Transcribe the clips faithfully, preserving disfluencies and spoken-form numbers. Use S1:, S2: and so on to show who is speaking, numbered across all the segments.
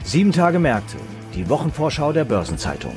S1: Sieben Tage Märkte, die Wochenvorschau der Börsenzeitung.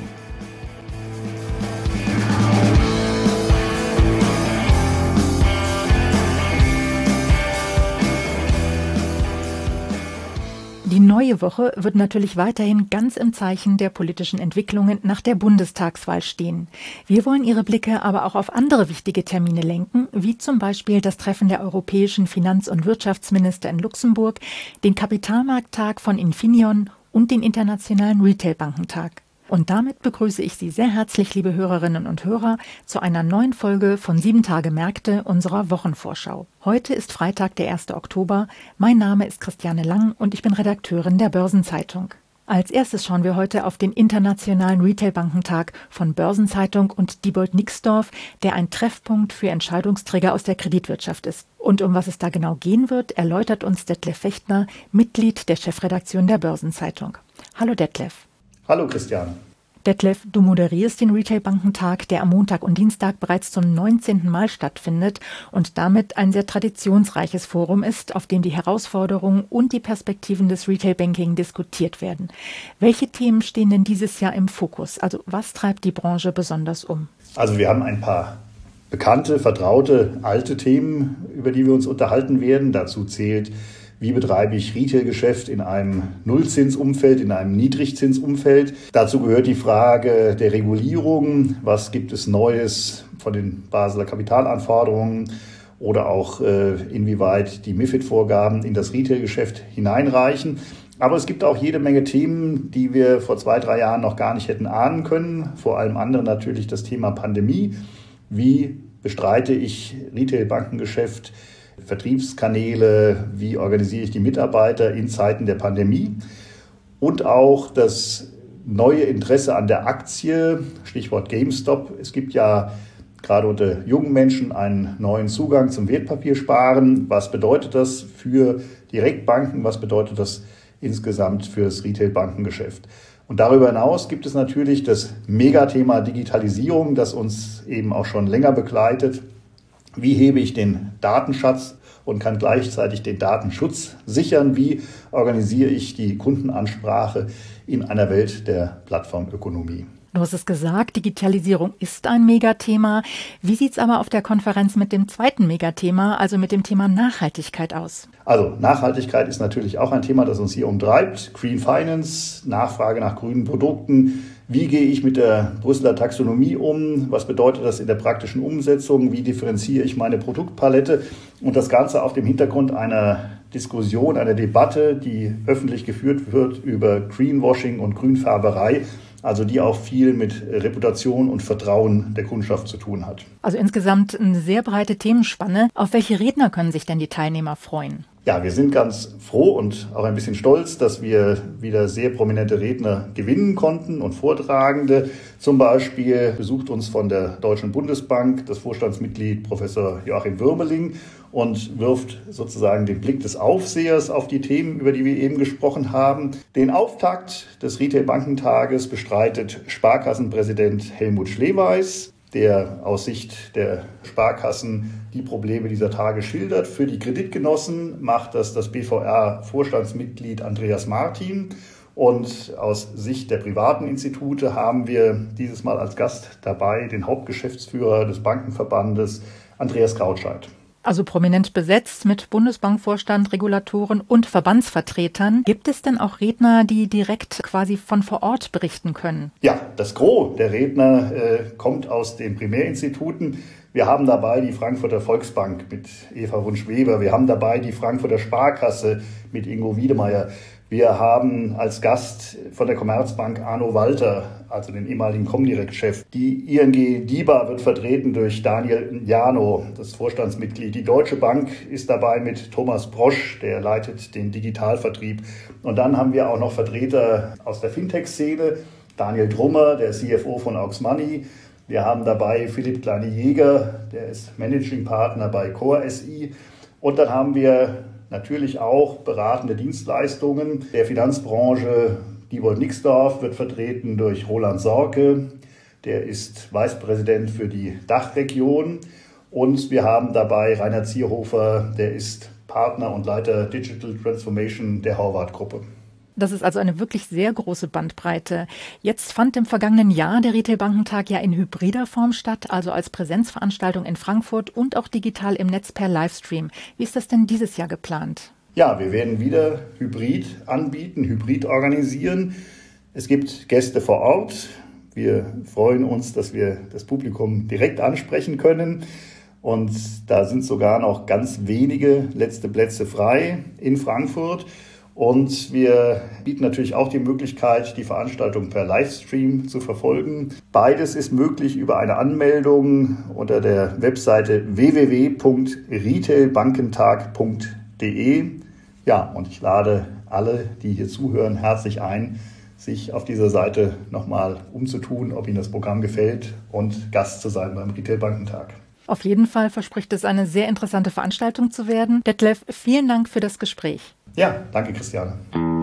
S2: Die neue Woche wird natürlich weiterhin ganz im Zeichen der politischen Entwicklungen nach der Bundestagswahl stehen. Wir wollen Ihre Blicke aber auch auf andere wichtige Termine lenken, wie zum Beispiel das Treffen der europäischen Finanz- und Wirtschaftsminister in Luxemburg, den Kapitalmarkttag von Infineon und den Internationalen Retail-Bankentag. Und damit begrüße ich Sie sehr herzlich, liebe Hörerinnen und Hörer, zu einer neuen Folge von Sieben Tage Märkte unserer Wochenvorschau. Heute ist Freitag, der erste Oktober. Mein Name ist Christiane Lang und ich bin Redakteurin der Börsenzeitung. Als erstes schauen wir heute auf den Internationalen Retail-Bankentag von Börsenzeitung und Diebold Nixdorf, der ein Treffpunkt für Entscheidungsträger aus der Kreditwirtschaft ist. Und um was es da genau gehen wird, erläutert uns Detlef Fechtner, Mitglied der Chefredaktion der Börsenzeitung. Hallo Detlef.
S3: Hallo Christiane.
S2: Detlef, du moderierst den Retail-Bankentag, der am Montag und Dienstag bereits zum neunzehnten Mal stattfindet und damit ein sehr traditionsreiches Forum ist, auf dem die Herausforderungen und die Perspektiven des Retail-Banking diskutiert werden. Welche Themen stehen denn dieses Jahr im Fokus? Also was treibt die Branche besonders um?
S3: Also wir haben ein paar bekannte, vertraute, alte Themen, über die wir uns unterhalten werden. Dazu zählt: Wie betreibe ich Retail-Geschäft in einem Nullzinsumfeld, in einem Niedrigzinsumfeld? Dazu gehört die Frage der Regulierung. Was gibt es Neues von den Basler Kapitalanforderungen oder auch äh, inwieweit die MiFID-Vorgaben in das Retail-Geschäft hineinreichen? Aber es gibt auch jede Menge Themen, die wir vor zwei, drei Jahren noch gar nicht hätten ahnen können. Vor allem anderen natürlich das Thema Pandemie. Wie bestreite ich Retail-Bankengeschäft? Vertriebskanäle, wie organisiere ich die Mitarbeiter in Zeiten der Pandemie und auch das neue Interesse an der Aktie, Stichwort GameStop. Es gibt ja gerade unter jungen Menschen einen neuen Zugang zum Wertpapiersparen. Was bedeutet das für Direktbanken? Was bedeutet das insgesamt für das Retail-Bankengeschäft? Und darüber hinaus gibt es natürlich das Megathema Digitalisierung, das uns eben auch schon länger begleitet. Wie hebe ich den Datenschatz und kann gleichzeitig den Datenschutz sichern? Wie organisiere ich die Kundenansprache in einer Welt der Plattformökonomie?
S2: Du hast es gesagt, Digitalisierung ist ein Megathema. Wie sieht es aber auf der Konferenz mit dem zweiten Megathema, also mit dem Thema Nachhaltigkeit aus?
S3: Also Nachhaltigkeit ist natürlich auch ein Thema, das uns hier umtreibt. Green Finance, Nachfrage nach grünen Produkten. Wie gehe ich mit der Brüsseler Taxonomie um? Was bedeutet das in der praktischen Umsetzung? Wie differenziere ich meine Produktpalette? Und das Ganze auf dem Hintergrund einer Diskussion, einer Debatte, die öffentlich geführt wird über Greenwashing und Grünfärberei, also die auch viel mit Reputation und Vertrauen der Kundschaft zu tun hat.
S2: Also insgesamt eine sehr breite Themenspanne. Auf welche Redner können sich denn die Teilnehmer freuen?
S3: Ja, wir sind ganz froh und auch ein bisschen stolz, dass wir wieder sehr prominente Redner gewinnen konnten und Vortragende. Zum Beispiel besucht uns von der Deutschen Bundesbank das Vorstandsmitglied Professor Joachim Würmeling und wirft sozusagen den Blick des Aufsehers auf die Themen, über die wir eben gesprochen haben. Den Auftakt des Retail-Bankentages bestreitet Sparkassenpräsident Helmut Schleweis, der aus Sicht der Sparkassen die Probleme dieser Tage schildert. Für die Kreditgenossen macht das das B V R-Vorstandsmitglied Andreas Martin. Und aus Sicht der privaten Institute haben wir dieses Mal als Gast dabei den Hauptgeschäftsführer des Bankenverbandes, Andreas Krautscheid.
S2: Also prominent besetzt mit Bundesbankvorstand, Regulatoren und Verbandsvertretern. Gibt es denn auch Redner, die direkt quasi von vor Ort berichten können?
S3: Ja, das Gros der Redner äh, kommt aus den Primärinstituten. Wir haben dabei die Frankfurter Volksbank mit Eva Wunsch-Weber. Wir haben dabei die Frankfurter Sparkasse mit Ingo Wiedemeyer. Wir haben als Gast von der Commerzbank Arno Walter, also den ehemaligen Comdirect-Chef. Die I N G DiBa wird vertreten durch Daniel Jano, das Vorstandsmitglied. Die Deutsche Bank ist dabei mit Thomas Brosch, der leitet den Digitalvertrieb. Und dann haben wir auch noch Vertreter aus der Fintech-Szene. Daniel Drummer, der C F O von Aux Money. Wir haben dabei Philipp Kleine-Jäger, der ist Managing Partner bei Core S I. Und dann haben wir natürlich auch beratende Dienstleistungen der Finanzbranche. Diebold Nixdorf wird vertreten durch Roland Sorke, der ist Vicepräsident für die Dachregion. Und wir haben dabei Rainer Zierhofer, der ist Partner und Leiter Digital Transformation der Horvath-Gruppe.
S2: Das ist also eine wirklich sehr große Bandbreite. Jetzt fand im vergangenen Jahr der Retail-Bankentag ja in hybrider Form statt, also als Präsenzveranstaltung in Frankfurt und auch digital im Netz per Livestream. Wie ist das denn dieses Jahr geplant?
S3: Ja, wir werden wieder Hybrid anbieten, Hybrid organisieren. Es gibt Gäste vor Ort. Wir freuen uns, dass wir das Publikum direkt ansprechen können. Und da sind sogar noch ganz wenige letzte Plätze frei in Frankfurt. Und wir bieten natürlich auch die Möglichkeit, die Veranstaltung per Livestream zu verfolgen. Beides ist möglich über eine Anmeldung unter der Webseite w w w punkt retailbankentag punkt de. Ja, und ich lade alle, die hier zuhören, herzlich ein, sich auf dieser Seite nochmal umzutun, ob Ihnen das Programm gefällt und Gast zu sein beim Retail-Bankentag.
S2: Auf jeden Fall verspricht es eine sehr interessante Veranstaltung zu werden. Detlef, vielen Dank für das Gespräch.
S3: Ja, danke Christiane.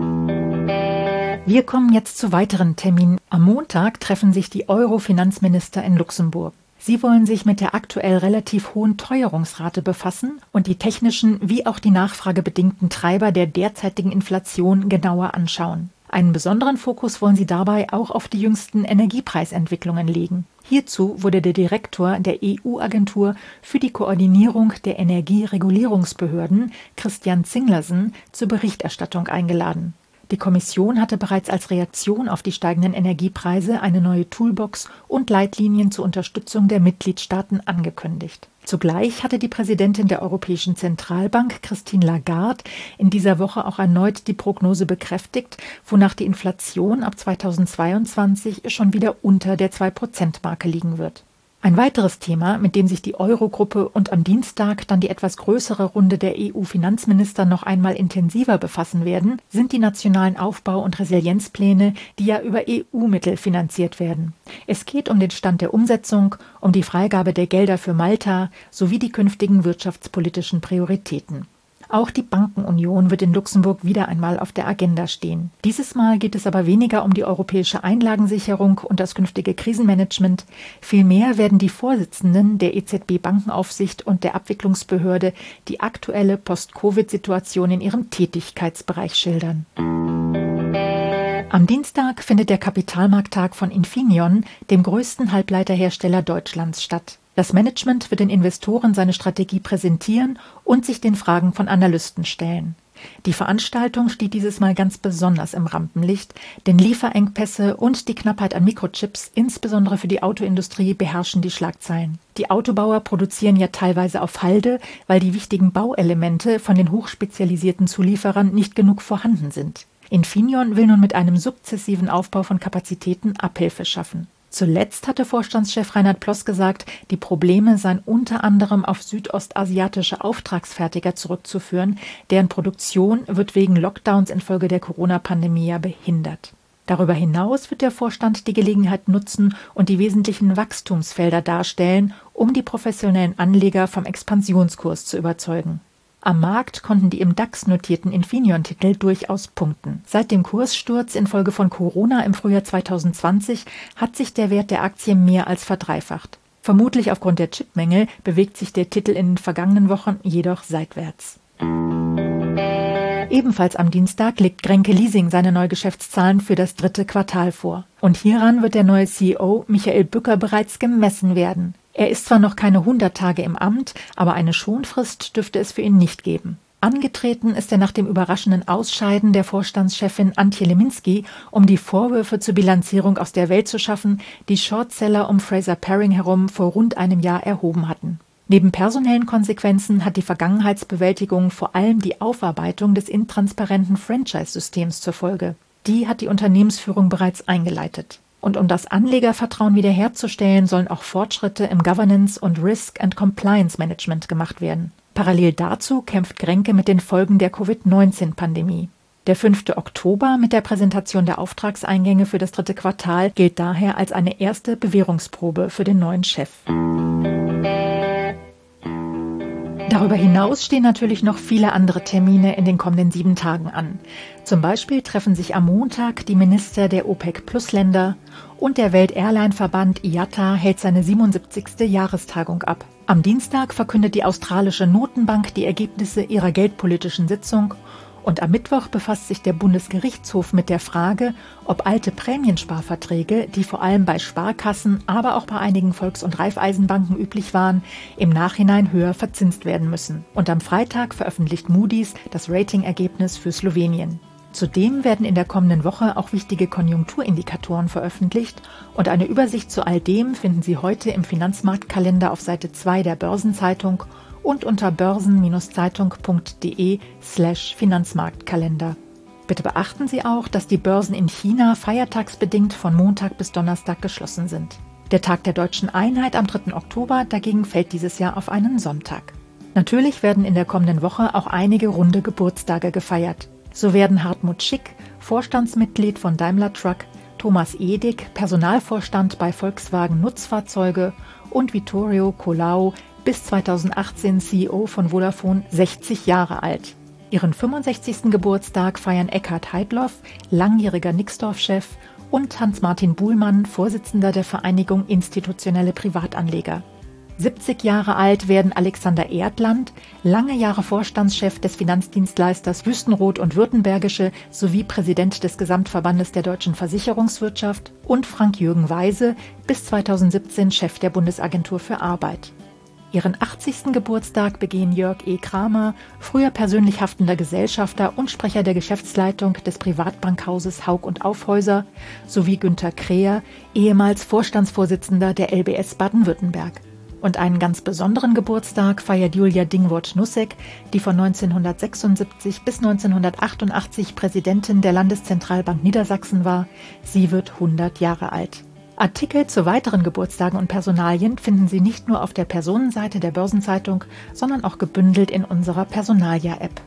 S2: Wir kommen jetzt zu weiteren Terminen. Am Montag treffen sich die Euro-Finanzminister in Luxemburg. Sie wollen sich mit der aktuell relativ hohen Teuerungsrate befassen und die technischen wie auch die nachfragebedingten Treiber der derzeitigen Inflation genauer anschauen. Einen besonderen Fokus wollen sie dabei auch auf die jüngsten Energiepreisentwicklungen legen. Hierzu wurde der Direktor der E U-Agentur für die Koordinierung der Energieregulierungsbehörden, Christian Zinglersen, zur Berichterstattung eingeladen. Die Kommission hatte bereits als Reaktion auf die steigenden Energiepreise eine neue Toolbox und Leitlinien zur Unterstützung der Mitgliedstaaten angekündigt. Zugleich hatte die Präsidentin der Europäischen Zentralbank, Christine Lagarde, in dieser Woche auch erneut die Prognose bekräftigt, wonach die Inflation ab zweitausendzweiundzwanzig schon wieder unter der zwei Prozent Marke liegen wird. Ein weiteres Thema, mit dem sich die Eurogruppe und am Dienstag dann die etwas größere Runde der E U-Finanzminister noch einmal intensiver befassen werden, sind die nationalen Aufbau- und Resilienzpläne, die ja über E U-Mittel finanziert werden. Es geht um den Stand der Umsetzung, um die Freigabe der Gelder für Malta sowie die künftigen wirtschaftspolitischen Prioritäten. Auch die Bankenunion wird in Luxemburg wieder einmal auf der Agenda stehen. Dieses Mal geht es aber weniger um die europäische Einlagensicherung und das künftige Krisenmanagement. Vielmehr werden die Vorsitzenden der E Z B-Bankenaufsicht und der Abwicklungsbehörde die aktuelle Post-Covid-Situation in ihrem Tätigkeitsbereich schildern. Am Dienstag findet der Kapitalmarkttag von Infineon, dem größten Halbleiterhersteller Deutschlands, statt. Das Management wird den Investoren seine Strategie präsentieren und sich den Fragen von Analysten stellen. Die Veranstaltung steht dieses Mal ganz besonders im Rampenlicht, denn Lieferengpässe und die Knappheit an Mikrochips, insbesondere für die Autoindustrie, beherrschen die Schlagzeilen. Die Autobauer produzieren ja teilweise auf Halde, weil die wichtigen Bauelemente von den hochspezialisierten Zulieferern nicht genug vorhanden sind. Infineon will nun mit einem sukzessiven Aufbau von Kapazitäten Abhilfe schaffen. Zuletzt hatte Vorstandschef Reinhard Ploss gesagt, die Probleme seien unter anderem auf südostasiatische Auftragsfertiger zurückzuführen, deren Produktion wird wegen Lockdowns infolge der Corona-Pandemie ja behindert. Darüber hinaus wird der Vorstand die Gelegenheit nutzen und die wesentlichen Wachstumsfelder darstellen, um die professionellen Anleger vom Expansionskurs zu überzeugen. Am Markt konnten die im DAX notierten Infineon-Titel durchaus punkten. Seit dem Kurssturz infolge von Corona im Frühjahr zweitausendzwanzig hat sich der Wert der Aktie mehr als verdreifacht. Vermutlich aufgrund der Chipmängel bewegt sich der Titel in den vergangenen Wochen jedoch seitwärts. Ebenfalls am Dienstag legt Grenke Leasing seine Neugeschäftszahlen für das dritte Quartal vor. Und hieran wird der neue C E O Michael Bücker bereits gemessen werden. Er ist zwar noch keine hundert Tage im Amt, aber eine Schonfrist dürfte es für ihn nicht geben. Angetreten ist er nach dem überraschenden Ausscheiden der Vorstandschefin Antje Leminski, um die Vorwürfe zur Bilanzierung aus der Welt zu schaffen, die Shortseller um Fraser Paring herum vor rund einem Jahr erhoben hatten. Neben personellen Konsequenzen hat die Vergangenheitsbewältigung vor allem die Aufarbeitung des intransparenten Franchise-Systems zur Folge. Die hat die Unternehmensführung bereits eingeleitet. Und um das Anlegervertrauen wiederherzustellen, sollen auch Fortschritte im Governance- und Risk- and Compliance-Management gemacht werden. Parallel dazu kämpft Grenke mit den Folgen der Covid neunzehn Pandemie. Der fünfte Oktober mit der Präsentation der Auftragseingänge für das dritte Quartal gilt daher als eine erste Bewährungsprobe für den neuen Chef. Darüber hinaus stehen natürlich noch viele andere Termine in den kommenden sieben Tagen an. Zum Beispiel treffen sich am Montag die Minister der OPEC-Plus-Länder und der Welt-Airline-Verband I A T A hält seine siebenundsiebzigste Jahrestagung ab. Am Dienstag verkündet die australische Notenbank die Ergebnisse ihrer geldpolitischen Sitzung Und am Mittwoch befasst sich der Bundesgerichtshof mit der Frage, ob alte Prämiensparverträge, die vor allem bei Sparkassen, aber auch bei einigen Volks- und Raiffeisenbanken üblich waren, im Nachhinein höher verzinst werden müssen. Und am Freitag veröffentlicht Moody's das Ratingergebnis für Slowenien. Zudem werden in der kommenden Woche auch wichtige Konjunkturindikatoren veröffentlicht und eine Übersicht zu all dem finden Sie heute im Finanzmarktkalender auf Seite zwei der Börsenzeitung und unter börsen-zeitung.de slash Finanzmarktkalender. Bitte beachten Sie auch, dass die Börsen in China feiertagsbedingt von Montag bis Donnerstag geschlossen sind. Der Tag der Deutschen Einheit am dritten Oktober dagegen fällt dieses Jahr auf einen Sonntag. Natürlich werden in der kommenden Woche auch einige runde Geburtstage gefeiert. So werden Hartmut Schick, Vorstandsmitglied von Daimler Truck, Thomas Edig, Personalvorstand bei Volkswagen Nutzfahrzeuge und Vittorio Colao, bis zweitausendachtzehn C E O von Vodafone, sechzig Jahre alt. Ihren fünfundsechzigsten Geburtstag feiern Eckhard Heidloff, langjähriger Nixdorf-Chef, und Hans-Martin Buhlmann, Vorsitzender der Vereinigung Institutionelle Privatanleger. siebzig Jahre alt werden Alexander Erdland, lange Jahre Vorstandschef des Finanzdienstleisters Wüstenrot und Württembergische sowie Präsident des Gesamtverbandes der deutschen Versicherungswirtschaft, und Frank-Jürgen Weise, bis zweitausendsiebzehn Chef der Bundesagentur für Arbeit. Ihren achtzigsten Geburtstag begehen Jörg E. Kramer, früher persönlich haftender Gesellschafter und Sprecher der Geschäftsleitung des Privatbankhauses Haug und Aufhäuser, sowie Günter Kreher, ehemals Vorstandsvorsitzender der L B S Baden-Württemberg. Und einen ganz besonderen Geburtstag feiert Julia Dingwort-Nussek, die von neunzehnhundertsechsundsiebzig bis neunzehnhundertachtundachtzig Präsidentin der Landeszentralbank Niedersachsen war. Sie wird hundert Jahre alt. Artikel zu weiteren Geburtstagen und Personalien finden Sie nicht nur auf der Personenseite der Börsenzeitung, sondern auch gebündelt in unserer Personalia-App.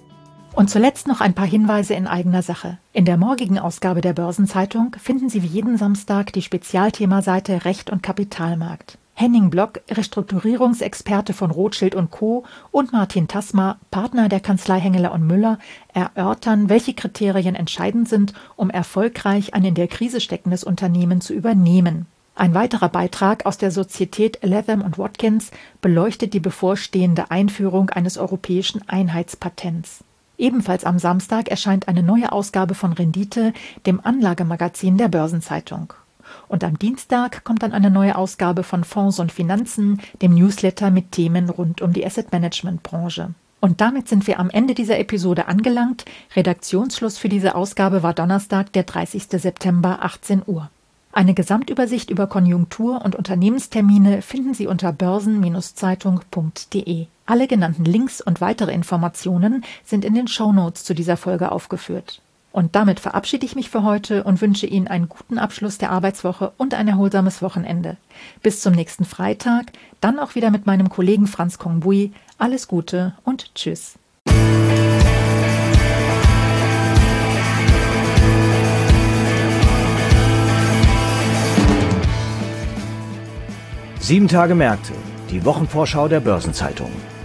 S2: Und zuletzt noch ein paar Hinweise in eigener Sache. In der morgigen Ausgabe der Börsenzeitung finden Sie wie jeden Samstag die Spezialthemaseite Recht und Kapitalmarkt. Henning Block, Restrukturierungsexperte von Rothschild und Co. und Martin Tasma, Partner der Kanzlei Hengeler und Müller, erörtern, welche Kriterien entscheidend sind, um erfolgreich ein in der Krise steckendes Unternehmen zu übernehmen. Ein weiterer Beitrag aus der Sozietät Latham und Watkins beleuchtet die bevorstehende Einführung eines europäischen Einheitspatents. Ebenfalls am Samstag erscheint eine neue Ausgabe von Rendite, dem Anlagemagazin der Börsenzeitung. Und am Dienstag kommt dann eine neue Ausgabe von Fonds und Finanzen, dem Newsletter mit Themen rund um die Asset-Management-Branche. Und damit sind wir am Ende dieser Episode angelangt. Redaktionsschluss für diese Ausgabe war Donnerstag, der dreißigsten September, achtzehn Uhr. Eine Gesamtübersicht über Konjunktur- und Unternehmenstermine finden Sie unter börsen-zeitung punkt de. Alle genannten Links und weitere Informationen sind in den Shownotes zu dieser Folge aufgeführt. Und damit verabschiede ich mich für heute und wünsche Ihnen einen guten Abschluss der Arbeitswoche und ein erholsames Wochenende. Bis zum nächsten Freitag, dann auch wieder mit meinem Kollegen Franz Kongbui. Alles Gute und Tschüss.
S1: Sieben Tage Märkte, die Wochenvorschau der Börsenzeitung.